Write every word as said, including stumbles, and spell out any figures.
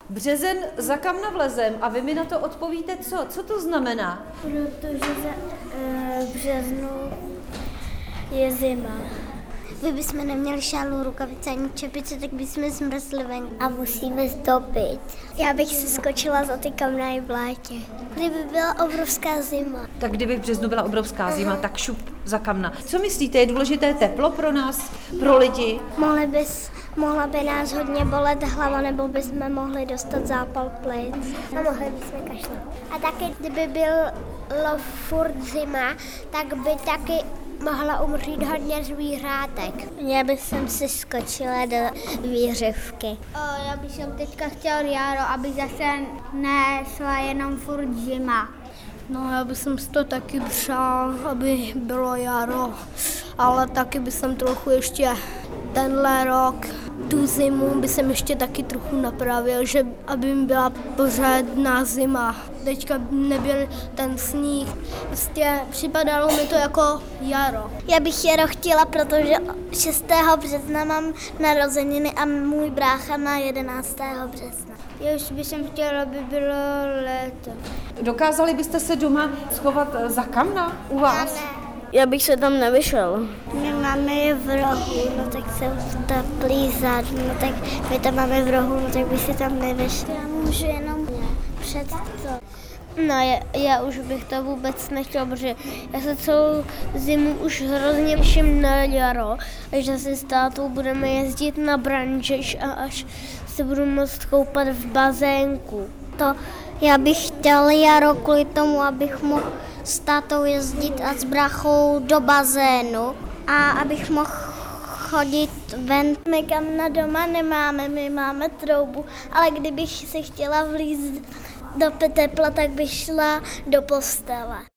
Březen za kamna vlezem a vy mi na to odpovíte co? Co to znamená? Protože za, e, v březnu je zima. Kdybychom neměli šálu, rukavice ani čepice, tak bychom zmrzli venku. A musíme zdobit. Já bych se skočila za ty kamna i v létě. Kdyby byla obrovská zima. Tak kdyby v březnu byla obrovská zima, tak šup za kamna. Co myslíte, je důležité teplo pro nás, pro lidi? Mohli bys, mohla by nás hodně bolet hlava, nebo bychom mohli dostat zápal plic. A mohli bychom kašlat. A taky, kdyby bylo furt zima, tak by taky mohla umřít hodně zvířátek. Já bych sem si skočila do výřivky. O, já bych sem teďka chtěla jaro, aby zase nesla jenom furt zima. No, já bych si to taky přál, aby bylo jaro, ale taky bych jsem trochu ještě tenhle rok, tu zimu by jsem ještě taky trochu napravil, že aby mi byla pořádná zima. Teďka nebyl ten sníh, prostě připadalo mi to jako jaro. Já bych jaro chtěla, protože šestého března mám narozeniny a můj brácha má jedenáctého března. Já už bych chtěla, aby bylo léto. Dokázali byste se doma schovat za kamna u vás? Já ne. Já bych se tam nevyšel. My máme je v rohu, no tak se teplý zad, no tak my tam máme v rohu, no tak by si tam nevyšli. Já můžu jenom před to. No, já, já už bych to vůbec nechtěla, protože já se celou zimu už hrozně těším na jaro, až zase s tátou budeme jezdit na branžeš a až se budu moct koupat v bazénku. To já bych chtěl jaro kvůli tomu, abych mohl s tátou jezdit a s bráchou do bazénu a abych mohl chodit ven. My kam na doma nemáme, my máme troubu, ale kdybych si chtěla vlízt do tepla, tak bych šla do postele.